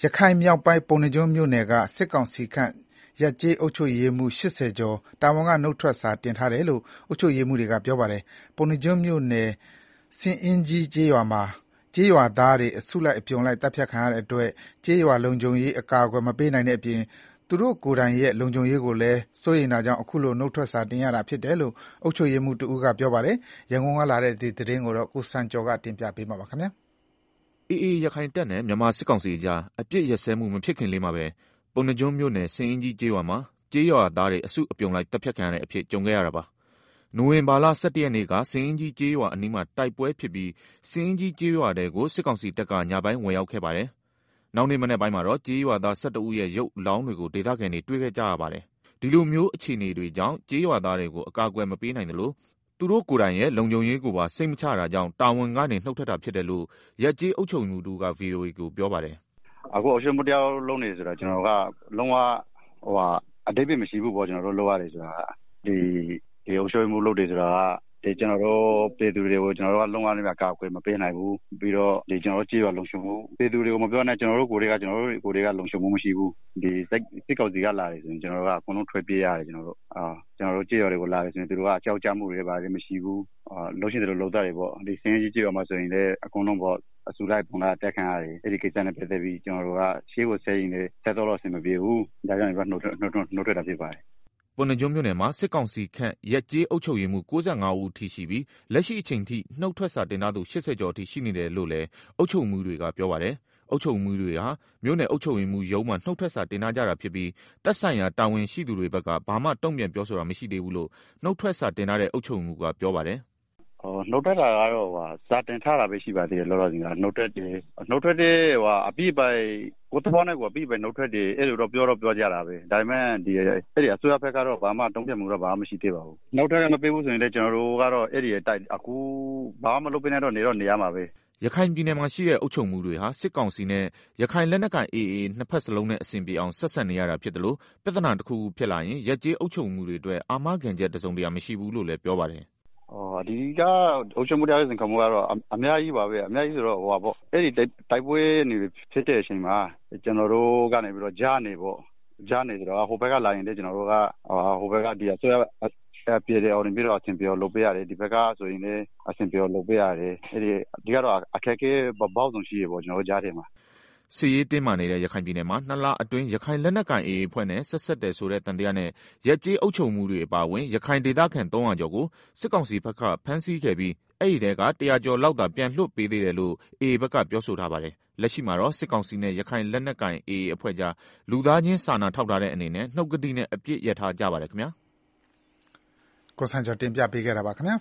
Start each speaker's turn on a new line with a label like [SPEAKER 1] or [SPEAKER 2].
[SPEAKER 1] ရခိုင်မြောက်ပိုင်းပုဏ္ဏားကျွန်းမြို့နယ်ကစစ်ကောင်စီခန့်ရပ်ကျေးအုပ်ချုပ်ရေးမှူး80ကျော်တာဝန်ကနုတ်ထွက်စာတင်ထားတယ်လို့အုပ်ချုပ်ရေးမှူးတွေကပြောပါတယ်။ပုဏ္ဏားကျွန်းမြို့နယ်ဆင်အင်းကြီးကျေးရွာမှာကျေးရွာသားတွေအစုလိုက်အပြုံလိုက်တပ်ဖြတ်ခံရတဲ့အတွက်ကျေးရွာလုံခြုံရေးအကာအကွယ်မပေးနိုင်တဲ့အပြင်သူတို့ကိုယ်တိုင်ရဲ့လုံခြုံရေးကိုလည်းစိုးရိမ်တာကြောင့်အခုလိုနုတ်ထွက်စာတင်ရတာဖြစ်တယ်လို့အုပ်ချုပ်ရေးမှူးတဦးကပြောပါတယ်။ရန်ကုန်ကလာတဲ့ဒီသတင်းကိုကိုစံကျော်ကတင်ပြပေးမှာပါခင်ဗျာ
[SPEAKER 2] ။အေးရခိုင်တပ်နဲ့မြန်မာစစ်ကောင်စီကြားအပြစ်ရစဲမှုမဖြစ်ခင်လေးမှာပဲပုဏ္ဏားကျွန်းမြို့နယ်ဆင်အင်းကြီးကျေးရွာမှာကျေးရွာသားတွေအစုအပြုံလိုက်တပ်ဖြတ်ခံရတဲ့အဖြစ်ကြုံခဲ့ရတာပါ။နိုဝင်ဘာလ17ရက်နေ့ကဆင်အင်းကြီးကျေးရွာအနီးမှာတိုက်ပွဲဖြစ်ပြီးဆင်အင်းကြီးကျေးရွာတဲကိုစစ်ကောင်စီတပ်ကညပိုင်းဝင်ရောက်ခဲ့ပါတယ်။နောက်နေ့မနေ့ပိုင်းမှာတော့ကျေးရွာသား12ဦးရဲ့ရုပ်အလောင်းတွေကိုဒေသခံတွေတွေ့ခဲ့ကြရပါတယ်။ဒီလိုမျိုးအခြေအနေတွေကြောင့်ကျေးရွာသားတွေကိုအကာအကွယ်မပေးနိုင်သလိုသူတို့ကိုယ်တိုင်ရဲ့လုံခြုံရေးကိုပါစိတ်မချတာကြောင့်တာဝန်ကနေနှုတ်ထွက်တာဖြစ်တယ်လို့ရပ်ကျေးအုပ်ချုပ်မှုတူက VOA ကိုပြောပါတယ်
[SPEAKER 3] ။အခုအရှုံးမတရားလုံးနေဆိုတာကျွန်တော်ကလုံးဝအတိတ်ပဲမရှိဘူးပေါ့ကျွန်တော်တို့လောက်ရတယ်ဆိုတာဒီအရှုံးမှုလုပ်တယ်ဆိုတာကကျွန်တော်တို့ပြည်သူတွေကိုကျွန်တော်တို့ကလုံးဝလည်းကာကွယ်မပေးနိုင်ဘူးပြီးတော့ကျွန်တော်တို့ကြေးရွာလုံခြုံမှုပြည်သူတွေကိုမပြောနဲ့ကျွန်တော်တို့ကိုယ်တွေကလုံခြုံမှုမရှိဘူးဒီစစ်ကောင်စီကလာတယ်ဆိုရင်ကျွန်တော်တို့ကအကုန်လုံးထွက်ပြေးရတယ်ကျွန်တော်တို့ကြေးရွာတွေကိုလာတယ်ဆိုရင်သူတို့ကအကြောက်ကြမှုတွေပါတယ်မရှိဘူးလုံရှိတယ်လို့လောက်တယ်ပေါ့ဒီစင်းကြီးကြေးရွာမှာဆိုရင်လည်းအကုန်လုံးပေါ့အစုလိုက်ပုံလာတက်ခံရတယ်အဲ့ဒီကိစ္စနဲ့ပတ်သက်ပြီးကျွန်တော်တို့ကရှေ့ကိုဆက်ရင်လည်းဆက်တော့အဆင်မပြေဘူးဒါကြောင့်နှုတ်ထွက်တာဖြစ်ပါတယ်
[SPEAKER 2] ပုဏ္ဏားကျွန်းမြို့နယ်မှာစစ်ကောင်စီခန့်ရပ်ကျေးအုပ်ချုပ်ရေးမှူး95ဦးထိရှိပြီးလက်ရှိအချိန်ထိနှုတ်ထွက်စာတင်ထားသူ80ကျော်အထိရှိနေတယ်လို့လည်းအုပ်ချုပ်မှုတွေကပြောပါတယ်။အုပ်ချုပ်မှုတွေဟာမြို့နယ်အုပ်ချုပ်ရေးမှူးရုံးမှနှုတ်ထွက်စာတင်ထားကြတာဖြစ်ပြီးတပ်ဆိုင်ရာတာဝန်ရှိသူတွေဘက်ကဘာမှတုံ့ပြန်ပြောဆိုတာမရှိသေးဘူးလို့နှုတ်ထွက်စာတင်ထားတဲ့အုပ်ချုပ်မှုကပြောပါတယ်။
[SPEAKER 3] နှုတ်ထွက်တာကတော့စာတင်ထားတာပဲရှိပါသေးတယ်လောလောဆယ်ကနှုတ်ထွက်တယ်အပြည့်ပိုင်ကိုယ်တော်နဲ့ကိုအပြည့်ပိုင်နှုတ်ထွက်တယ်အဲ့လိုတော့ပြောကြတာပဲဒါပေမဲ့အဲ့ဒီအစိုးရဘက်ကတော့ဘာမှတုံ့ပြန်မှုတော့ဘာမှမရှိသေးပါဘူးနှုတ်ထွက်မပေးဘူးဆိုရင်လည်းကျွန်တော်တို့ကတော့အဲ့ဒီအခုဘာမှမလုပ်ဘဲနဲ့တော့နေရမှာပဲ
[SPEAKER 2] ရခိုင်ပြည်နယ်မှာရှိတဲ့အုပ်ချုပ်မှုတွေဟာစစ်ကောင်စီနဲ့ရခိုင်လက်နက်ကိုင် AA နှစ်ဖက်စလုံးနဲ့အဆင်ပြေအောင်ဆက်ဆက်နေရတာဖြစ်တယ်လို့ပြဿနာတစ်ခုဖြစ်လာရင်ရပ်ကျေးအုပ်ချုပ်မှုတွေအတွက်အာမခံချက်တစုံတရာမရှိဘူးလို့လည်းပြောပါတယ်
[SPEAKER 3] ဒီကအုပ်ချုပ်မှုတရားစင်ခံမှုကတော့အများကြီးပါပဲအများကြီးဆိုတော့အဲ့ဒီတိုက်ပွဲနေဖြစ်တဲ့အချိန်မှာကျွန်တော်တို့ကနေပြီးတော့ကြားနေဆိုတော့ဟိုဘက်ကလာရင်လည်းကျွန်တော်တို့ကဟိုဘက်ကဒီအစိုးရပြည်တယ်အောင်ပြီးတော့အဆင်ပြေလုပ်ပေးရတယ်ဒီဘက်ကဆိုရင်လည်းအဆင်ပြေလုပ်ပေးရတယ်အဲ့ဒီကတော့အခက်အခဲပေါင်းစုံရှိရပေါ့ကျွန်တော်တို့ကြားထဲမှာ
[SPEAKER 2] စစ်ရေးတင်းမာနေတဲ့ရခိုင်ပြည်နယ်မှာ2လအတွင်းရခိုင်လက်နက်ကိုင် AA အဖွဲ့နဲ့ဆက်တယ်ဆိုတဲ့တန်တရားနဲ့ရပ်ကျေးအုပ်ချုပ်မှုတွေအပါအဝင်ရခိုင်ဒေသခံ300ကျော်ကိုစစ်ကောင်စီဘက်ကဖမ်းဆီးခဲ့ပြီးအဲ့ဒီတဲက100ကျော်လောက်သာပြန်လွှတ်ပေးသေးတယ်လို့ AA ဘက်ကပြောဆိုထားပါတယ်။လက်ရှိမှာတော့စစ်ကောင်စီနဲ့ရခိုင်လက်နက်ကိုင် AA အဖွဲ့ကြားလူသားချင်းစာနာထောက်ထားတဲ့အနေနဲ့နှုတ်ကတိနဲ့အပြစ်ရထားကြပါတယ်ခင်ဗျာ
[SPEAKER 1] ။ကိုစံကျော်တင်ပြပေးခဲ့တာပါခင်ဗျာ။